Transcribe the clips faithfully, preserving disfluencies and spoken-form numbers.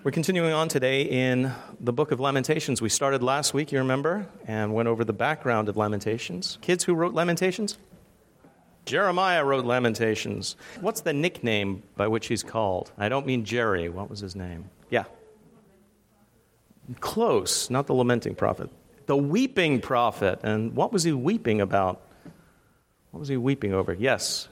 We're continuing on today in the book of Lamentations. We started last week, you remember, and went over the background of Lamentations. Kids, who wrote Lamentations? Jeremiah wrote Lamentations. What's the nickname by which he's called? I don't mean Jerry. What was his name? Yeah. Close, not the lamenting prophet. The weeping prophet. And what was he weeping about? What was he weeping over? Yes.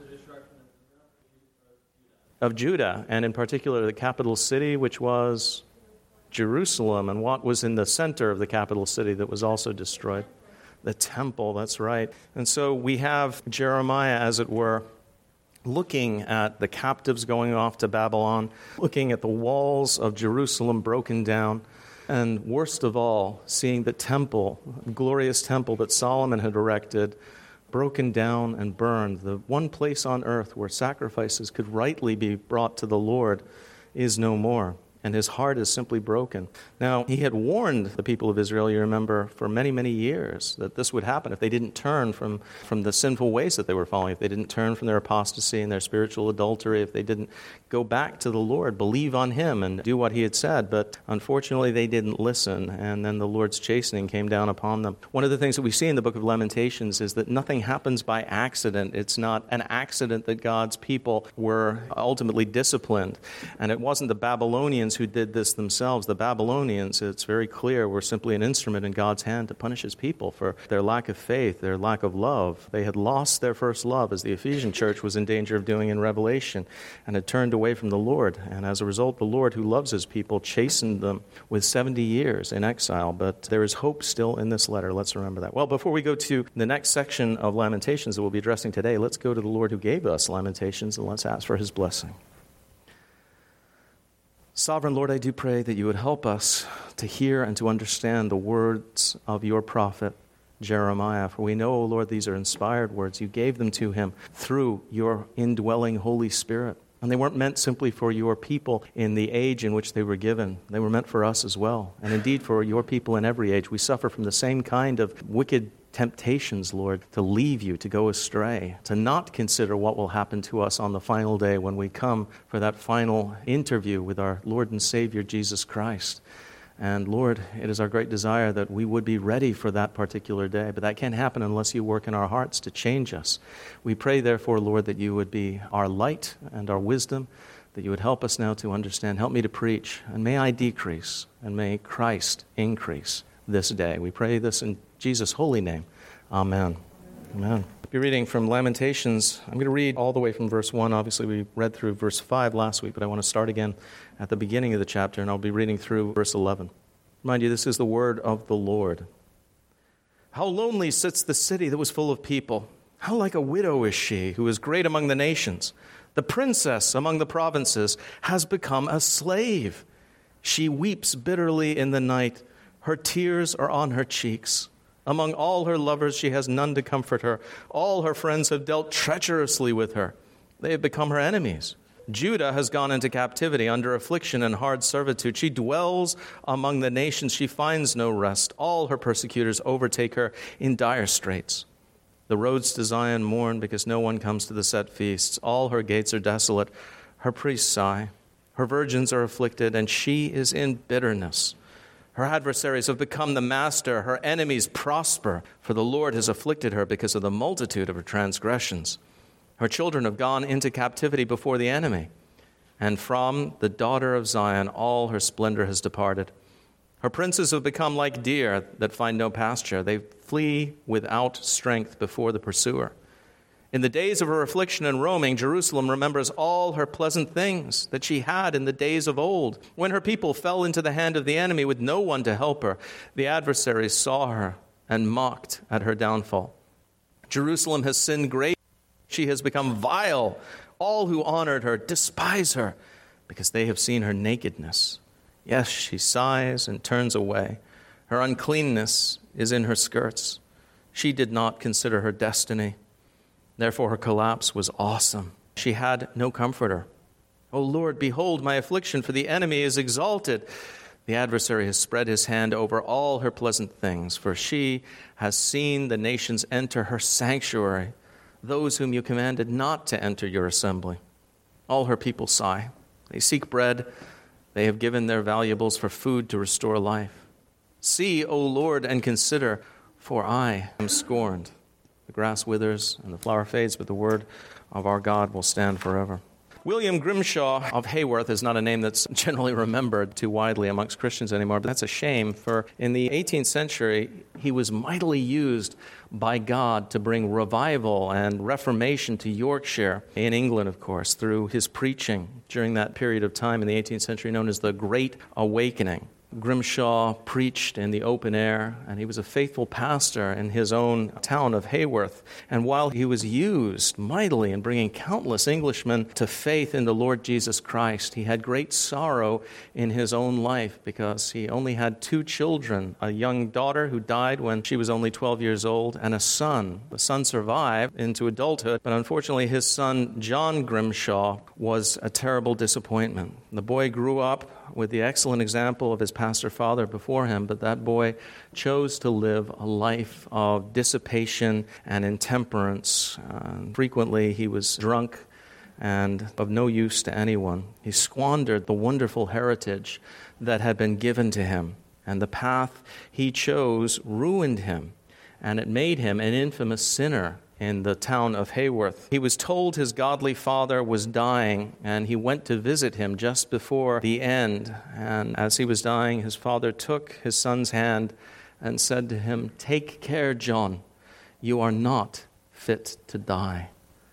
Of Judah, and in particular the capital city, which was Jerusalem, and what was in the center of the capital city that was also destroyed? The temple, that's right. And so we have Jeremiah, as it were, looking at the captives going off to Babylon, looking at the walls of Jerusalem broken down, and worst of all, seeing the temple, the glorious temple that Solomon had erected, broken down and burned. The one place on earth where sacrifices could rightly be brought to the Lord is no more, and his heart is simply broken. Now, he had warned the people of Israel, you remember, for many, many years that this would happen if they didn't turn from, from the sinful ways that they were following, if they didn't turn from their apostasy and their spiritual adultery, if they didn't go back to the Lord, believe on him and do what he had said. But unfortunately, they didn't listen, and then the Lord's chastening came down upon them. One of the things that we see in the book of Lamentations is that nothing happens by accident. It's not an accident that God's people were ultimately disciplined. And it wasn't the Babylonians who did this themselves. The Babylonians, it's very clear, were simply an instrument in God's hand to punish his people for their lack of faith, their lack of love. They had lost their first love, as the Ephesian church was in danger of doing in Revelation, and had turned away from the Lord. And as a result, the Lord, who loves his people, chastened them with seventy years in exile. But there is hope still in this letter. Let's remember that. Well, before we go to the next section of Lamentations that we'll be addressing today, let's go to the Lord who gave us Lamentations, and let's ask for his blessing. Sovereign Lord, I do pray that you would help us to hear and to understand the words of your prophet Jeremiah. For we know, O Lord, these are inspired words. You gave them to him through your indwelling Holy Spirit. And they weren't meant simply for your people in the age in which they were given. They were meant for us as well. And indeed for your people in every age. We suffer from the same kind of wicked temptations, Lord, to leave you, to go astray, to not consider what will happen to us on the final day when we come for that final interview with our Lord and Savior, Jesus Christ. And Lord, it is our great desire that we would be ready for that particular day, but that can't happen unless you work in our hearts to change us. We pray, therefore, Lord, that you would be our light and our wisdom, that you would help us now to understand. Help me to preach, and may I decrease, and may Christ increase this day. We pray this in Jesus' holy name. Amen. Amen. I'll be reading from Lamentations. I'm going to read all the way from verse one. Obviously, we read through verse five last week, but I want to start again at the beginning of the chapter, and I'll be reading through verse eleven. Mind you, this is the word of the Lord. How lonely sits the city that was full of people. How like a widow is she, who is great among the nations. The princess among the provinces has become a slave. She weeps bitterly in the night. Her tears are on her cheeks. Among all her lovers, she has none to comfort her. All her friends have dealt treacherously with her. They have become her enemies. Judah has gone into captivity under affliction and hard servitude. She dwells among the nations. She finds no rest. All her persecutors overtake her in dire straits. The roads to Zion mourn because no one comes to the set feasts. All her gates are desolate. Her priests sigh. Her virgins are afflicted, and she is in bitterness. Her adversaries have become the master. Her enemies prosper, for the Lord has afflicted her because of the multitude of her transgressions. Her children have gone into captivity before the enemy, and from the daughter of Zion all her splendor has departed. Her princes have become like deer that find no pasture. They flee without strength before the pursuer. In the days of her affliction and roaming, Jerusalem remembers all her pleasant things that she had in the days of old, when her people fell into the hand of the enemy with no one to help her. The adversaries saw her and mocked at her downfall. Jerusalem has sinned greatly. She has become vile. All who honored her despise her because they have seen her nakedness. Yes, she sighs and turns away. Her uncleanness is in her skirts. She did not consider her destiny. Therefore, her collapse was awesome. She had no comforter. O Lord, behold my affliction, for the enemy is exalted. The adversary has spread his hand over all her pleasant things, for she has seen the nations enter her sanctuary, those whom you commanded not to enter your assembly. All her people sigh. They seek bread. They have given their valuables for food to restore life. See, O Lord, and consider, for I am scorned. The grass withers and the flower fades, but the word of our God will stand forever. William Grimshaw of Haworth is not a name that's generally remembered too widely amongst Christians anymore, but that's a shame, for in the eighteenth century, he was mightily used by God to bring revival and reformation to Yorkshire, in England, of course, through his preaching during that period of time in the eighteenth century known as the Great Awakening. Grimshaw preached in the open air, and he was a faithful pastor in his own town of Haworth. And while he was used mightily in bringing countless Englishmen to faith in the Lord Jesus Christ, he had great sorrow in his own life because he only had two children, a young daughter who died when she was only twelve years old, and a son. The son survived into adulthood, but unfortunately his son, John Grimshaw, was a terrible disappointment. The boy grew up with the excellent example of his pastor father before him, but that boy chose to live a life of dissipation and intemperance. Uh, frequently he was drunk and of no use to anyone. He squandered the wonderful heritage that had been given to him, and the path he chose ruined him, and it made him an infamous sinner in the town of Haworth. He was told his godly father was dying, and he went to visit him just before the end. And as he was dying, his father took his son's hand and said to him, "Take care, John, you are not fit to die."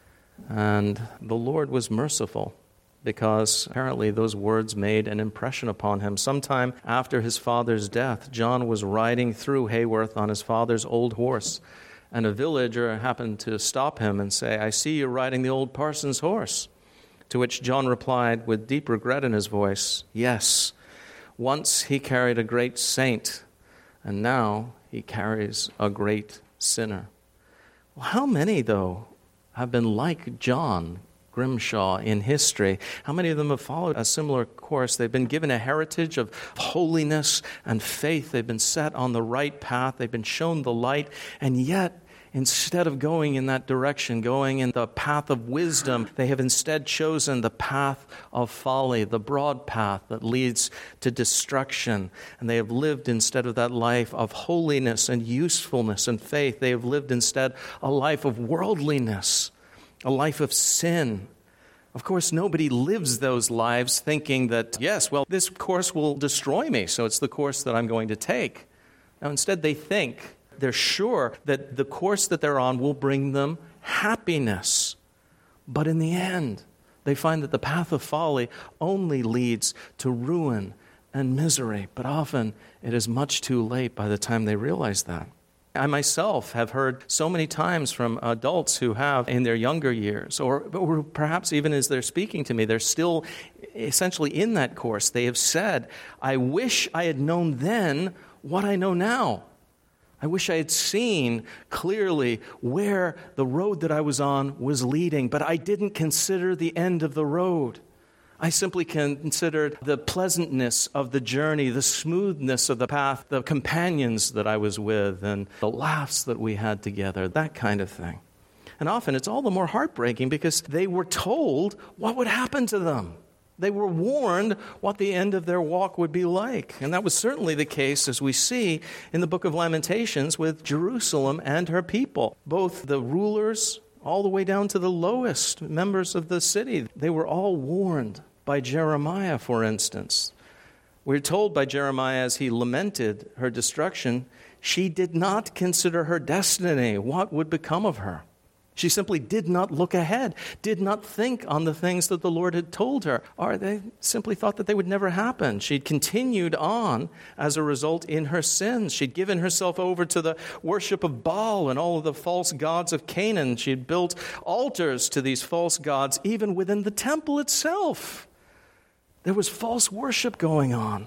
And the Lord was merciful, because apparently those words made an impression upon him. Sometime after his father's death, John was riding through Haworth on his father's old horse, and a villager happened to stop him and say, "I see you're riding the old parson's horse." To which John replied with deep regret in his voice, "Yes, once he carried a great saint, and now he carries a great sinner." Well, how many, though, have been like John Grimshaw in history? How many of them have followed a similar course? They've been given a heritage of holiness and faith. They've been set on the right path. They've been shown the light, and yet, instead of going in that direction, going in the path of wisdom, they have instead chosen the path of folly, the broad path that leads to destruction. And they have lived instead of that life of holiness and usefulness and faith. They have lived instead a life of worldliness, a life of sin. Of course, nobody lives those lives thinking that, yes, well, this course will destroy me, so it's the course that I'm going to take. Now, instead, they think, they're sure that the course that they're on will bring them happiness. But in the end, they find that the path of folly only leads to ruin and misery. But often, it is much too late by the time they realize that. I myself have heard so many times from adults who have in their younger years, or, or perhaps even as they're speaking to me, they're still essentially in that course. They have said, "I wish I had known then what I know now. I wish I had seen clearly where the road that I was on was leading, but I didn't consider the end of the road. I simply considered the pleasantness of the journey, the smoothness of the path, the companions that I was with, and the laughs that we had together, that kind of thing." And often it's all the more heartbreaking because they were told what would happen to them. They were warned what the end of their walk would be like. And that was certainly the case, as we see in the book of Lamentations, with Jerusalem and her people. Both the rulers, all the way down to the lowest members of the city, they were all warned by Jeremiah, for instance. We're told by Jeremiah, as he lamented her destruction, she did not consider her destiny, what would become of her. She simply did not look ahead, did not think on the things that the Lord had told her, or they simply thought that they would never happen. She'd continued on as a result in her sins. She'd given herself over to the worship of Baal and all of the false gods of Canaan. She'd built altars to these false gods, even within the temple itself. There was false worship going on.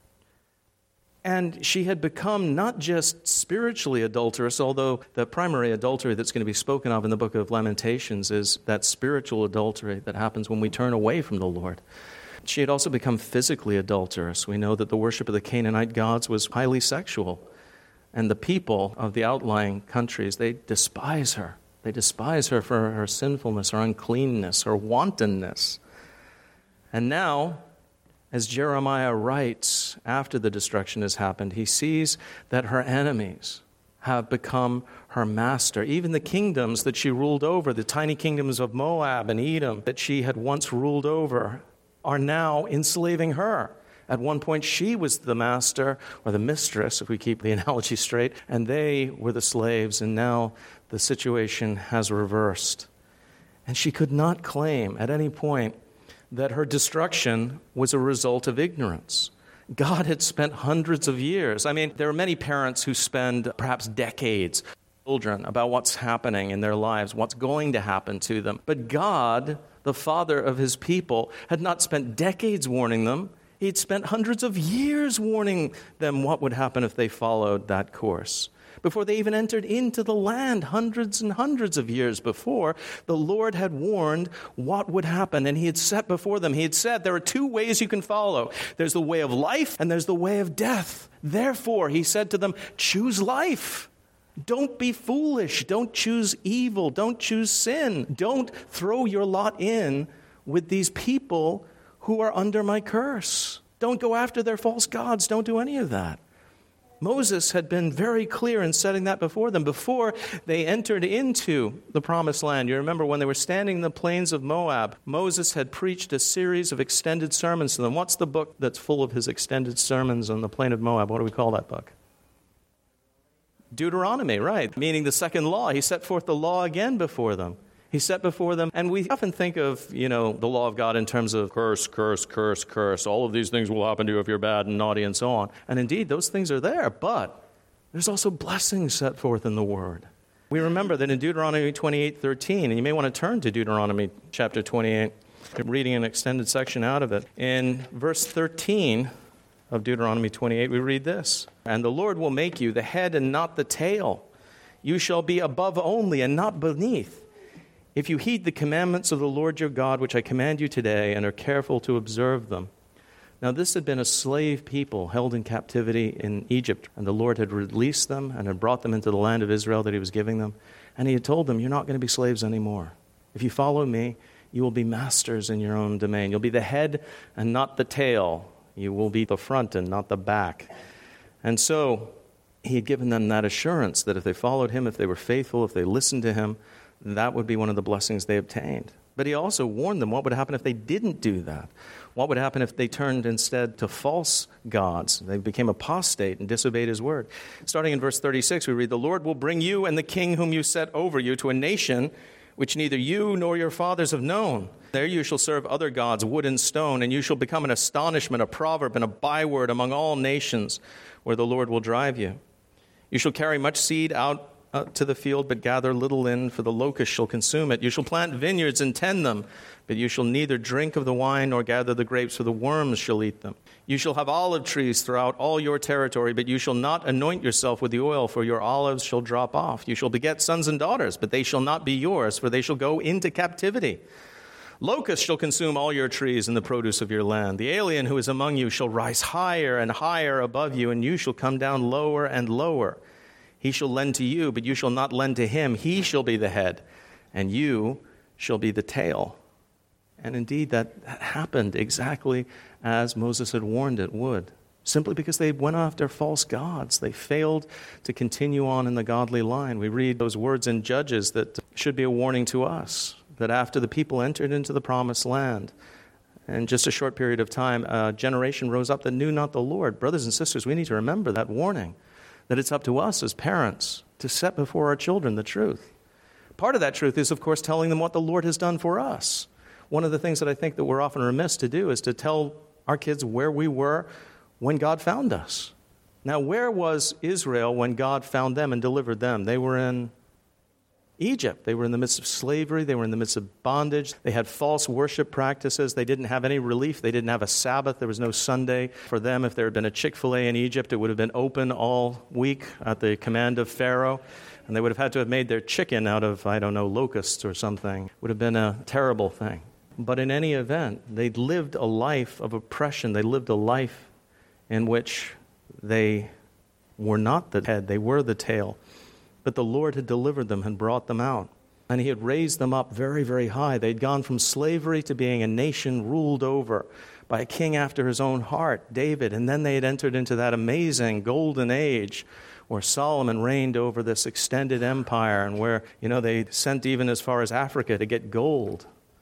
And she had become not just spiritually adulterous, although the primary adultery that's going to be spoken of in the book of Lamentations is that spiritual adultery that happens when we turn away from the Lord. She had also become physically adulterous. We know that the worship of the Canaanite gods was highly sexual. And the people of the outlying countries, they despise her. They despise her for her sinfulness, her uncleanness, her wantonness. And now, As Jeremiah writes after the destruction has happened, he sees that her enemies have become her master. Even the kingdoms that she ruled over, the tiny kingdoms of Moab and Edom that she had once ruled over, are now enslaving her. At one point, she was the master or the mistress, if we keep the analogy straight, and they were the slaves, and now the situation has reversed. And she could not claim at any point that her destruction was a result of ignorance. God had spent hundreds of years. I mean, there are many parents who spend perhaps decades with children about what's happening in their lives, what's going to happen to them. But God, the Father of his people, had not spent decades warning them. He'd spent hundreds of years warning them what would happen if they followed that course. Before they even entered into the land, hundreds and hundreds of years before, the Lord had warned what would happen, and he had set before them. He had said, there are two ways you can follow. There's the way of life, and there's the way of death. Therefore, he said to them, choose life. Don't be foolish. Don't choose evil. Don't choose sin. Don't throw your lot in with these people who are under my curse. Don't go after their false gods. Don't do any of that. Moses had been very clear in setting that before them before they entered into the promised land. You remember when they were standing in the plains of Moab, Moses had preached a series of extended sermons to them. What's the book that's full of his extended sermons on the plain of Moab? What do we call that book? Deuteronomy, right, meaning the second law. He set forth the law again before them. He set before them, and we often think of, you know, the law of God in terms of curse, curse, curse, curse. All of these things will happen to you if you're bad and naughty and so on. And indeed, those things are there, but there's also blessings set forth in the Word. We remember that in Deuteronomy twenty-eight thirteen, and you may want to turn to Deuteronomy chapter twenty-eight, I'm reading an extended section out of it. In verse thirteen of Deuteronomy twenty-eight, we read this, and the Lord will make you the head and not the tail. You shall be above only and not beneath. If you heed the commandments of the Lord your God, which I command you today, and are careful to observe them. Now this had been a slave people held in captivity in Egypt, and the Lord had released them and had brought them into the land of Israel that he was giving them. And he had told them, you're not going to be slaves anymore. If you follow me, you will be masters in your own domain. You'll be the head and not the tail. You will be the front and not the back. And so he had given them that assurance that if they followed him, if they were faithful, if they listened to him, that would be one of the blessings they obtained. But he also warned them what would happen if they didn't do that. What would happen if they turned instead to false gods? They became apostate and disobeyed his word. Starting in verse thirty-six, we read, the Lord will bring you and the king whom you set over you to a nation which neither you nor your fathers have known. There you shall serve other gods, wood and stone, and you shall become an astonishment, a proverb, and a byword among all nations where the Lord will drive you. You shall carry much seed out Uh, to the field, but gather little in, for the locust shall consume it. You shall plant vineyards and tend them, but you shall neither drink of the wine nor gather the grapes, for the worms shall eat them. You shall have olive trees throughout all your territory, but you shall not anoint yourself with the oil, for your olives shall drop off. You shall beget sons and daughters, but they shall not be yours, for they shall go into captivity. Locusts shall consume all your trees and the produce of your land. The alien who is among you shall rise higher and higher above you, and you shall come down lower and lower. He shall lend to you, but you shall not lend to him. He shall be the head, and you shall be the tail. And indeed, that, that happened exactly as Moses had warned it would. Simply because they went after false gods. They failed to continue on in the godly line. We read those words in Judges that should be a warning to us, that after the people entered into the promised land, in just a short period of time, a generation rose up that knew not the Lord. Brothers and sisters, we need to remember that warning, that it's up to us as parents to set before our children the truth. Part of that truth is, of course, telling them what the Lord has done for us. One of the things that I think that we're often remiss to do is to tell our kids where we were when God found us. Now, where was Israel when God found them and delivered them? They were in Egypt. They were in the midst of slavery. They were in the midst of bondage. They had false worship practices. They didn't have any relief. They didn't have a Sabbath. There was no Sunday for them. If there had been a Chick-fil-A in Egypt, it would have been open all week at the command of Pharaoh. And they would have had to have made their chicken out of, I don't know, locusts or something. It would have been a terrible thing. But in any event, they lived a life of oppression. They lived a life in which they were not the head. They were the tail. But the Lord had delivered them and brought them out. And he had raised them up very, very high. They'd gone from slavery to being a nation ruled over by a king after his own heart, David. And then they had entered into that amazing golden age where Solomon reigned over this extended empire and where, you know, they sent even as far as Africa to get gold.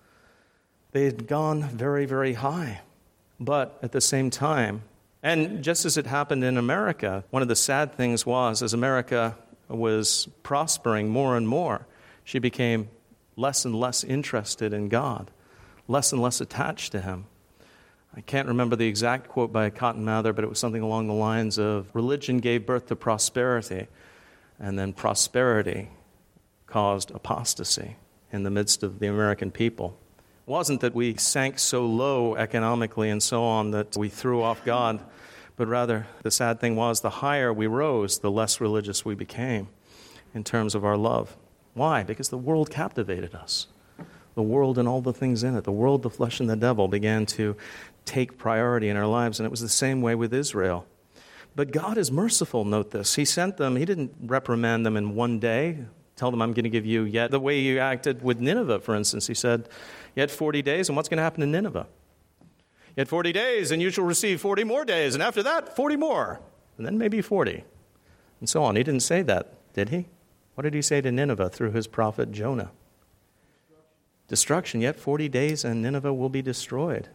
They had gone very, very high. But at the same time, and just as it happened in America, one of the sad things was, as America was prospering more and more, she became less and less interested in God, less and less attached to him. I can't remember the exact quote by Cotton Mather, but it was something along the lines of, religion gave birth to prosperity, and then prosperity caused apostasy in the midst of the American people. It wasn't that we sank so low economically and so on that we threw off God, but rather the sad thing was the higher we rose, the less religious we became in terms of our love. Why? Because the world captivated us. The world and all the things in it, the world, the flesh, and the devil began to take priority in our lives, and it was the same way with Israel. But God is merciful, note this. He sent them, he didn't reprimand them in one day, tell them I'm going to give you yet the way you acted with Nineveh, for instance. He said, yet forty days, and what's going to happen to Nineveh? Yet forty days, and you shall receive forty more days, and after that, forty more, and then maybe forty, and so on. He didn't say that, did he? What did he say to Nineveh through his prophet Jonah? Destruction, yet forty days, and Nineveh will be destroyed.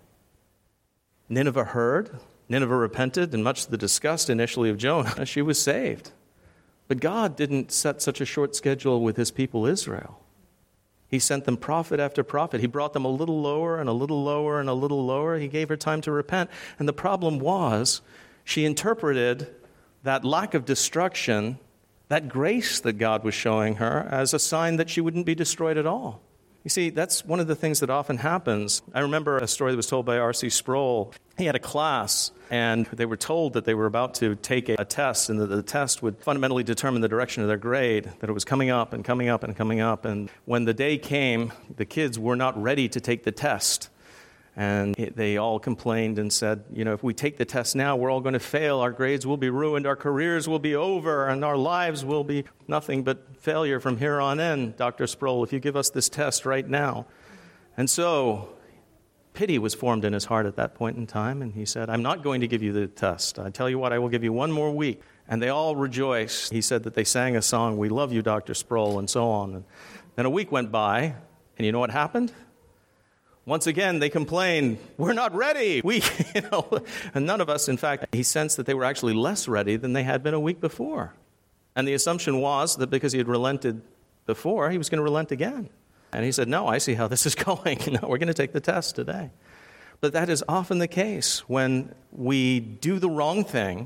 Nineveh heard, Nineveh repented, and much to the disgust initially of Jonah, she was saved. But God didn't set such a short schedule with his people Israel. He sent them prophet after prophet. He brought them a little lower and a little lower and a little lower. He gave her time to repent. And the problem was, she interpreted that lack of destruction, that grace that God was showing her, as a sign that she wouldn't be destroyed at all. You see, that's one of the things that often happens. I remember a story that was told by R C Sproul. He had a class, and they were told that they were about to take a, a test, and that the test would fundamentally determine the direction of their grade, that it was coming up and coming up and coming up. And when the day came, the kids were not ready to take the test. And it, they all complained and said, you know, if we take the test now, we're all going to fail. Our grades will be ruined. Our careers will be over. And our lives will be nothing but failure from here on in, Doctor Sproul, if you give us this test right now. And so pity was formed in his heart at that point in time. And he said, I'm not going to give you the test. I tell you what, I will give you one more week. And they all rejoiced. He said that they sang a song, We Love You, Doctor Sproul, and so on. And then a week went by, and you know what happened? Once again, they complained, we're not ready. We, you know, and none of us, in fact, he sensed that they were actually less ready than they had been a week before. And the assumption was that because he had relented before, he was going to relent again. And he said, no, I see how this is going. No, we're going to take the test today. But that is often the case when we do the wrong thing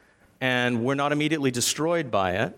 and we're not immediately destroyed by it.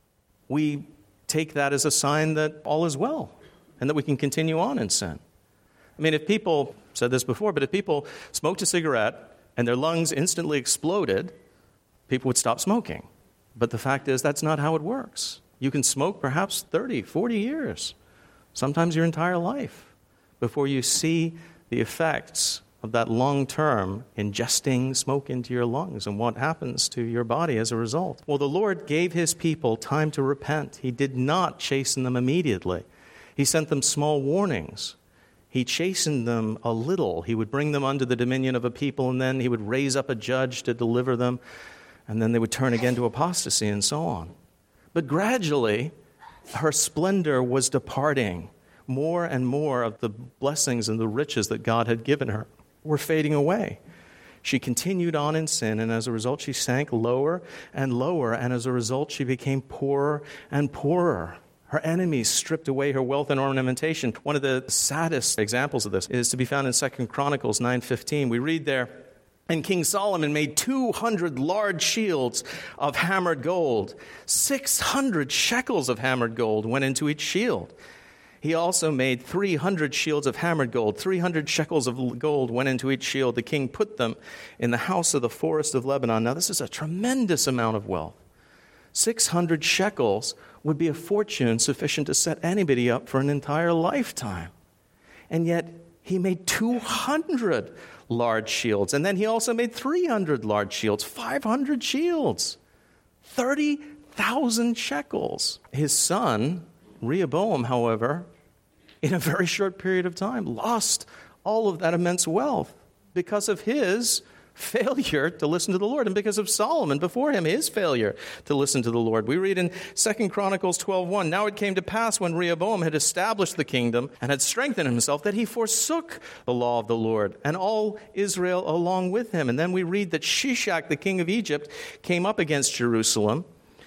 We take that as a sign that all is well and that we can continue on in sin. I mean, if people, I've said this before, but if people smoked a cigarette and their lungs instantly exploded, people would stop smoking. But the fact is, that's not how it works. You can smoke perhaps thirty, forty years, sometimes your entire life, before you see the effects of that long-term ingesting smoke into your lungs and what happens to your body as a result. Well, the Lord gave his people time to repent. He did not chasten them immediately. He sent them small warnings. He chastened them a little. He would bring them under the dominion of a people, and then he would raise up a judge to deliver them, and then they would turn again to apostasy and so on. But gradually, her splendor was departing. More and more of the blessings and the riches that God had given her were fading away. She continued on in sin, and as a result, she sank lower and lower, and as a result, she became poorer and poorer. Her enemies stripped away her wealth and ornamentation. One of the saddest examples of this is to be found in Second Chronicles nine fifteen. We read there, and King Solomon made two hundred large shields of hammered gold. six hundred shekels of hammered gold went into each shield. He also made three hundred shields of hammered gold. three hundred shekels of gold went into each shield. The king put them in the house of the forest of Lebanon. Now, this is a tremendous amount of wealth. six hundred shekels would be a fortune sufficient to set anybody up for an entire lifetime. And yet, he made two hundred large shields. And then he also made three hundred large shields, five hundred shields, thirty thousand shekels. His son, Rehoboam, however, in a very short period of time, lost all of that immense wealth because of his failure to listen to the Lord, and because of Solomon before him, his failure to listen to the Lord. We read in Second Chronicles twelve one, now it came to pass when Rehoboam had established the kingdom and had strengthened himself that he forsook the law of the Lord and all Israel along with him. And then we read that Shishak, the king of Egypt, came up against Jerusalem,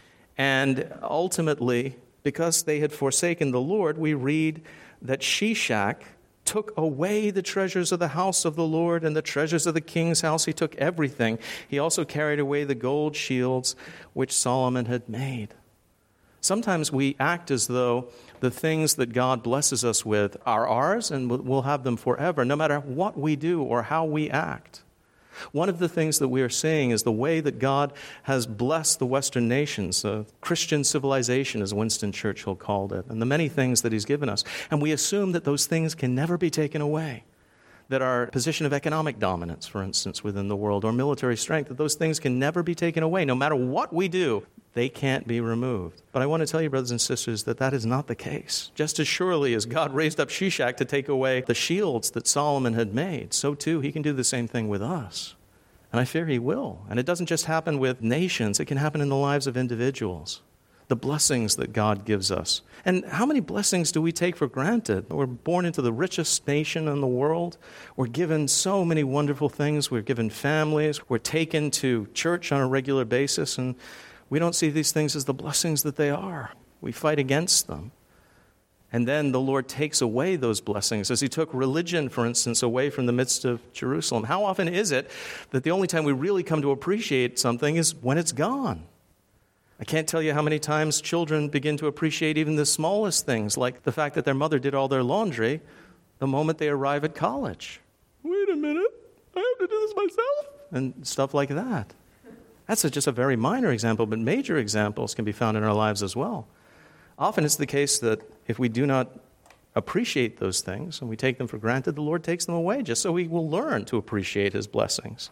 and ultimately, because they had forsaken the Lord, we read that Shishak took away the treasures of the house of the Lord and the treasures of the king's house. He took everything. He also carried away the gold shields which Solomon had made. Sometimes we act as though the things that God blesses us with are ours and we'll have them forever, no matter what we do or how we act. One of the things that we are seeing is the way that God has blessed the Western nations, uh, Christian civilization, as Winston Churchill called it, and the many things that he's given us. And we assume that those things can never be taken away, that our position of economic dominance, for instance, within the world, or military strength, that those things can never be taken away. No matter what we do, they can't be removed. But I want to tell you, brothers and sisters, that that is not the case. Just as surely as God raised up Shishak to take away the shields that Solomon had made, so too he can do the same thing with us. And I fear he will. And it doesn't just happen with nations. It can happen in the lives of individuals. The blessings that God gives us. And how many blessings do we take for granted? We're born into the richest nation in the world. We're given so many wonderful things. We're given families. We're taken to church on a regular basis. And we don't see these things as the blessings that they are. We fight against them. And then the Lord takes away those blessings, as he took religion, for instance, away from the midst of Jerusalem. How often is it that the only time we really come to appreciate something is when it's gone? I can't tell you how many times children begin to appreciate even the smallest things, like the fact that their mother did all their laundry the moment they arrive at college. Wait a minute, I have to do this myself? And stuff like that. That's a, just a very minor example, but major examples can be found in our lives as well. Often it's the case that if we do not appreciate those things and we take them for granted, the Lord takes them away just so we will learn to appreciate his blessings.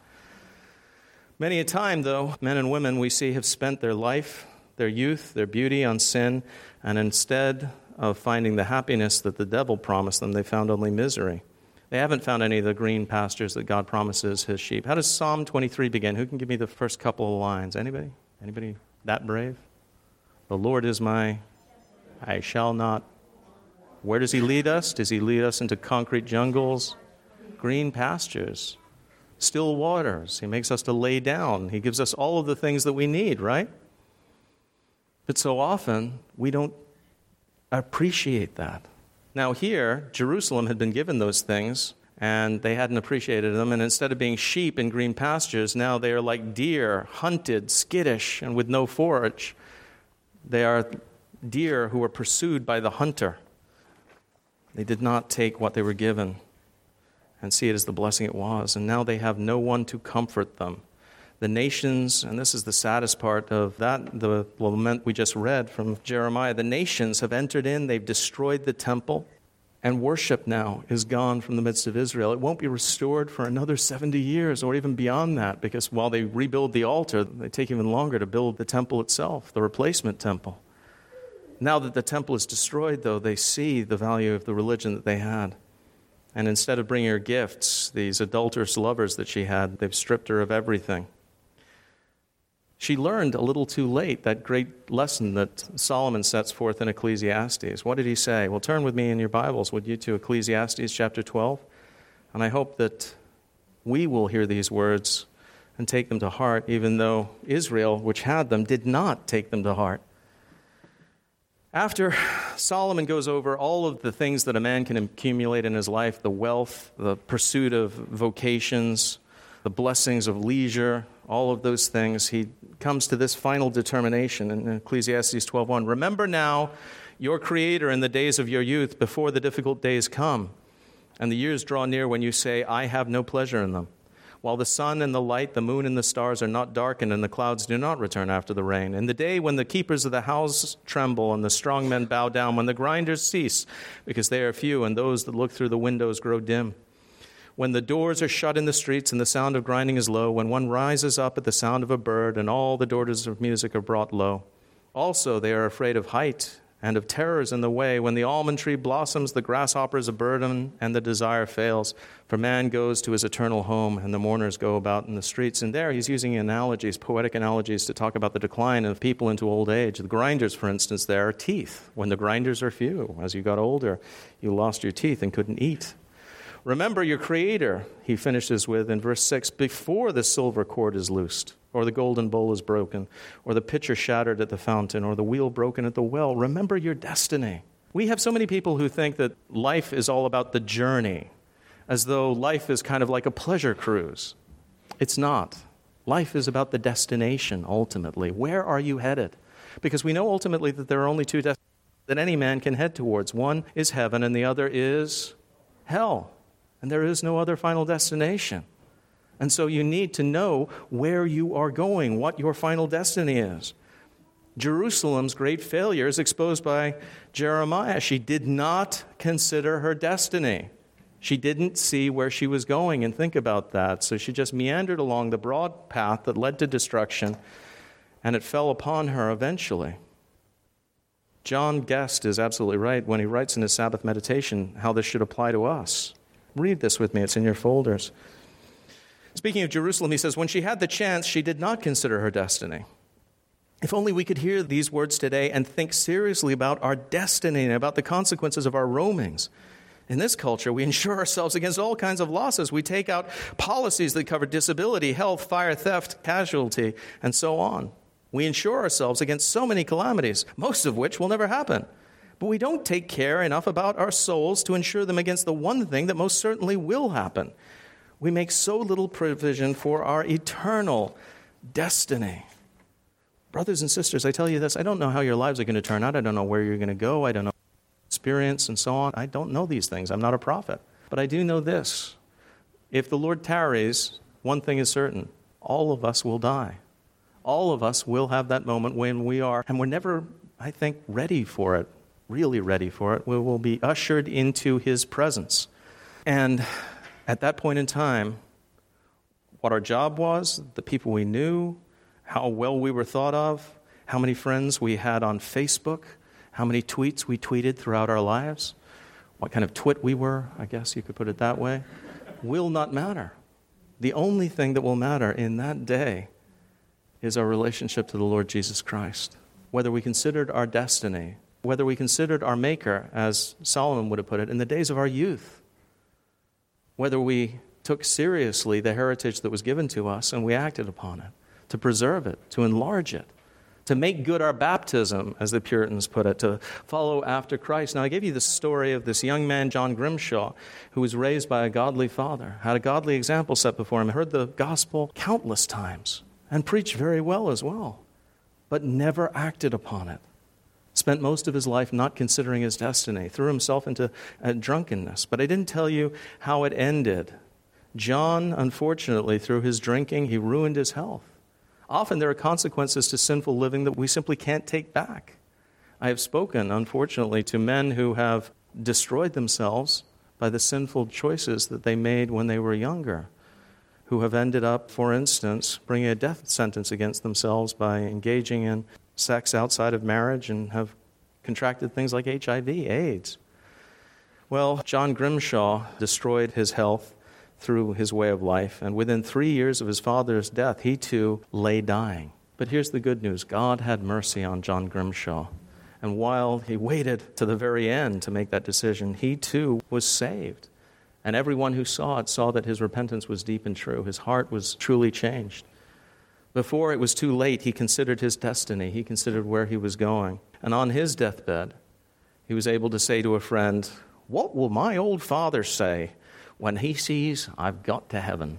Many a time, though, men and women we see have spent their life, their youth, their beauty on sin, and instead of finding the happiness that the devil promised them, they found only misery. They haven't found any of the green pastures that God promises his sheep. How does Psalm twenty-three begin? Who can give me the first couple of lines? Anybody? Anybody that brave? The Lord is my... I shall not. Where does he lead us? Does he lead us into concrete jungles, green pastures, still waters? He makes us to lay down. He gives us all of the things that we need, right? But so often, we don't appreciate that. Now here, Jerusalem had been given those things, and they hadn't appreciated them. And instead of being sheep in green pastures, now they are like deer, hunted, skittish, and with no forage. They are deer who were pursued by the hunter. They did not take what they were given and see it as the blessing it was. And now they have no one to comfort them. The nations, and this is the saddest part of that, the lament we just read from Jeremiah, the nations have entered in, they've destroyed the temple, and worship now is gone from the midst of Israel. It won't be restored for another seventy years or even beyond that, because while they rebuild the altar, they take even longer to build the temple itself, the replacement temple. Now that the temple is destroyed, though, they see the value of the religion that they had. And instead of bringing her gifts, these adulterous lovers that she had, they've stripped her of everything. She learned a little too late that great lesson that Solomon sets forth in Ecclesiastes. What did he say? Well, turn with me in your Bibles, would you, to Ecclesiastes chapter twelve. And I hope that we will hear these words and take them to heart, even though Israel, which had them, did not take them to heart. After Solomon goes over all of the things that a man can accumulate in his life, the wealth, the pursuit of vocations, the blessings of leisure, all of those things, he comes to this final determination in Ecclesiastes twelve one. Remember now your Creator in the days of your youth, before the difficult days come, and the years draw near when you say, I have no pleasure in them. While the sun and the light, the moon and the stars are not darkened, and the clouds do not return after the rain. In the day when the keepers of the house tremble, and the strong men bow down, when the grinders cease, because they are few, and those that look through the windows grow dim. When the doors are shut in the streets, and the sound of grinding is low, when one rises up at the sound of a bird, and all the daughters of music are brought low. Also they are afraid of height, and of terrors in the way. When the almond tree blossoms, the grasshopper is a burden, and the desire fails. For man goes to his eternal home, and the mourners go about in the streets. And there he's using analogies, poetic analogies, to talk about the decline of people into old age. The grinders, for instance, there are teeth. When the grinders are few, as you got older, you lost your teeth and couldn't eat. Remember your Creator, he finishes with in verse six, before the silver cord is loosed, or the golden bowl is broken, or the pitcher shattered at the fountain, or the wheel broken at the well. Remember your destiny. We have so many people who think that life is all about the journey, as though life is kind of like a pleasure cruise. It's not. Life is about the destination, ultimately. Where are you headed? Because we know ultimately that there are only two destinations that any man can head towards. One is heaven, and the other is hell. And there is no other final destination. And so you need to know where you are going, what your final destiny is. Jerusalem's great failure is exposed by Jeremiah. She did not consider her destiny. She didn't see where she was going and think about that. So she just meandered along the broad path that led to destruction, and it fell upon her eventually. John Guest is absolutely right when he writes in his Sabbath meditation how this should apply to us. Read this with me. It's in your folders. Speaking of Jerusalem, he says, when she had the chance, she did not consider her destiny. If only we could hear these words today and think seriously about our destiny and about the consequences of our roamings. In this culture, we insure ourselves against all kinds of losses. We take out policies that cover disability, health, fire, theft, casualty, and so on. We insure ourselves against so many calamities, most of which will never happen. But we don't take care enough about our souls to insure them against the one thing that most certainly will happen. We make so little provision for our eternal destiny. Brothers and sisters, I tell you this, I don't know how your lives are going to turn out. I don't know where you're going to go. I don't know experience and so on. I don't know these things. I'm not a prophet. But I do know this. If the Lord tarries, one thing is certain. All of us will die. All of us will have that moment when we are, and we're never, I think, ready for it. Really ready for it. We will be ushered into his presence. And at that point in time, what our job was, the people we knew, how well we were thought of, how many friends we had on Facebook, how many tweets we tweeted throughout our lives, what kind of twit we were, I guess you could put it that way, will not matter. The only thing that will matter in that day is our relationship to the Lord Jesus Christ. Whether we considered our destiny, whether we considered our Maker, as Solomon would have put it, in the days of our youth. Whether we took seriously the heritage that was given to us and we acted upon it, to preserve it, to enlarge it, to make good our baptism, as the Puritans put it, to follow after Christ. Now, I gave you the story of this young man, John Grimshaw, who was raised by a godly father, had a godly example set before him, heard the gospel countless times, and preached very well as well, but never acted upon it. Spent most of his life not considering his destiny, threw himself into uh, drunkenness. But I didn't tell you how it ended. John, unfortunately, through his drinking, he ruined his health. Often there are consequences to sinful living that we simply can't take back. I have spoken, unfortunately, to men who have destroyed themselves by the sinful choices that they made when they were younger, who have ended up, for instance, bringing a death sentence against themselves by engaging in sex outside of marriage and have contracted things like H I V, AIDS. Well, John Grimshaw destroyed his health through his way of life, and within three years of his father's death, he too lay dying. But here's the good news. God had mercy on John Grimshaw. And while he waited to the very end to make that decision, he too was saved. And everyone who saw it saw that his repentance was deep and true. His heart was truly changed. Before it was too late, he considered his destiny. He considered where he was going. And on his deathbed, he was able to say to a friend, "What will my old father say when he sees I've got to heaven?"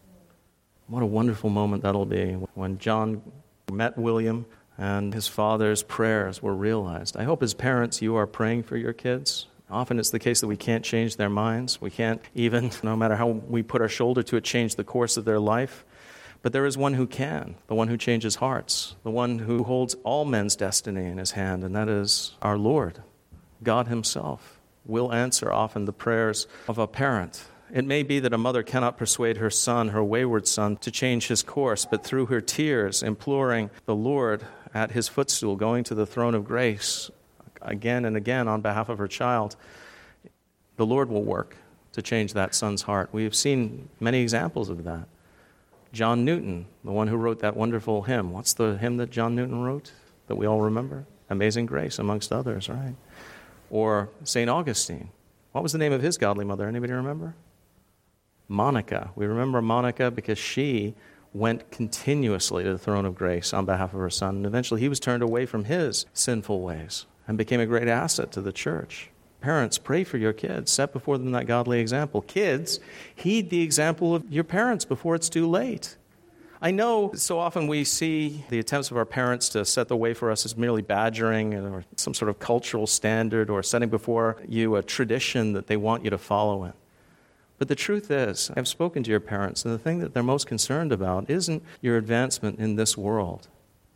What a wonderful moment that'll be when John met William and his father's prayers were realized. I hope as parents you are praying for your kids. Often it's the case that we can't change their minds. We can't even, no matter how we put our shoulder to it, change the course of their life. But there is one who can, the one who changes hearts, the one who holds all men's destiny in his hand, and that is our Lord. God himself will answer often the prayers of a parent. It may be that a mother cannot persuade her son, her wayward son, to change his course, but through her tears, imploring the Lord at his footstool, going to the throne of grace, again and again on behalf of her child, the Lord will work to change that son's heart. We have seen many examples of that. John Newton, the one who wrote that wonderful hymn. What's the hymn that John Newton wrote that we all remember? Amazing Grace, amongst others, right? Or Saint Augustine. What was the name of his godly mother? Anybody remember? Monica. We remember Monica because she went continuously to the throne of grace on behalf of her son. And eventually he was turned away from his sinful ways and became a great asset to the church. Parents, pray for your kids. Set before them that godly example. Kids, heed the example of your parents before it's too late. I know so often we see the attempts of our parents to set the way for us as merely badgering or some sort of cultural standard or setting before you a tradition that they want you to follow in. But the truth is, I've spoken to your parents, and the thing that they're most concerned about isn't your advancement in this world.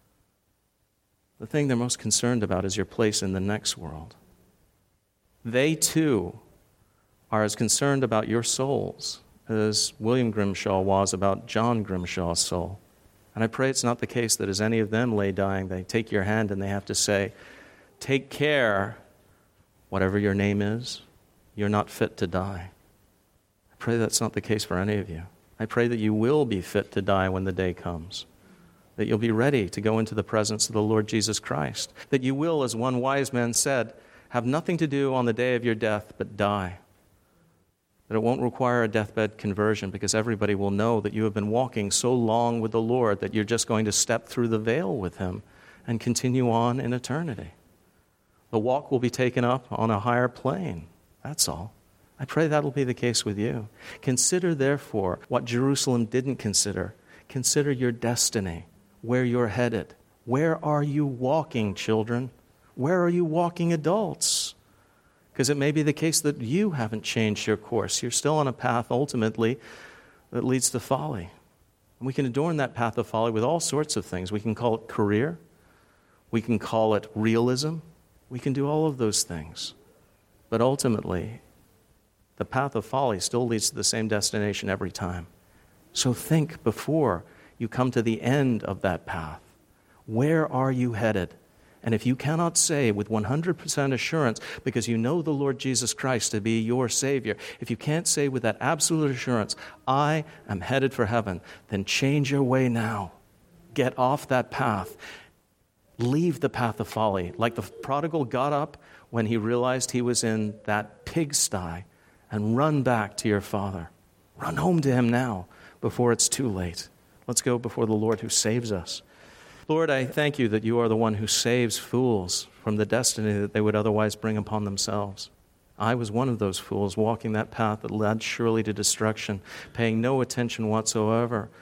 The thing they're most concerned about is your place in the next world. They, too, are as concerned about your souls as William Grimshaw was about John Grimshaw's soul. And I pray it's not the case that as any of them lay dying, they take your hand and they have to say, take care, whatever your name is, you're not fit to die. I pray that's not the case for any of you. I pray that you will be fit to die when the day comes, that you'll be ready to go into the presence of the Lord Jesus Christ, that you will, as one wise man said, have nothing to do on the day of your death but die. That it won't require a deathbed conversion because everybody will know that you have been walking so long with the Lord that you're just going to step through the veil with Him and continue on in eternity. The walk will be taken up on a higher plane. That's all. I pray that'll be the case with you. Consider, therefore, what Jerusalem didn't consider. Consider your destiny, where you're headed. Where are you walking, children? Where are you walking, adults? Because it may be the case that you haven't changed your course. You're still on a path, ultimately, that leads to folly. And we can adorn that path of folly with all sorts of things. We can call it career. We can call it realism. We can do all of those things. But ultimately, the path of folly still leads to the same destination every time. So think before you come to the end of that path. Where are you headed? And if you cannot say with one hundred percent assurance, because you know the Lord Jesus Christ to be your Savior, if you can't say with that absolute assurance, I am headed for heaven, then change your way now. Get off that path. Leave the path of folly. Like the prodigal got up when he realized he was in that pigsty, and run back to your Father. Run home to Him now before it's too late. Let's go before the Lord who saves us. Lord, I thank you that you are the one who saves fools from the destiny that they would otherwise bring upon themselves. I was one of those fools walking that path that led surely to destruction, paying no attention whatsoever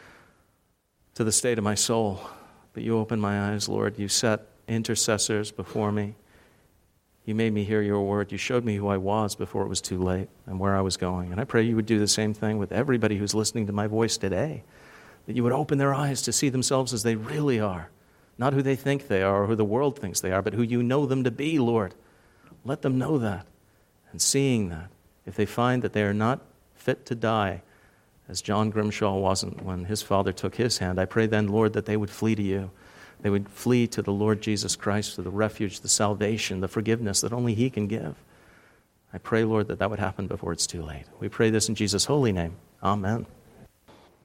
to the state of my soul. But you opened my eyes, Lord. You set intercessors before me. You made me hear your word. You showed me who I was before it was too late and where I was going. And I pray you would do the same thing with everybody who's listening to my voice today, that you would open their eyes to see themselves as they really are. Not who they think they are or who the world thinks they are, but who you know them to be, Lord. Let them know that. And seeing that, if they find that they are not fit to die, as John Grimshaw wasn't when his father took his hand, I pray then, Lord, that they would flee to you. They would flee to the Lord Jesus Christ, to the refuge, the salvation, the forgiveness that only He can give. I pray, Lord, that that would happen before it's too late. We pray this in Jesus' holy name. Amen.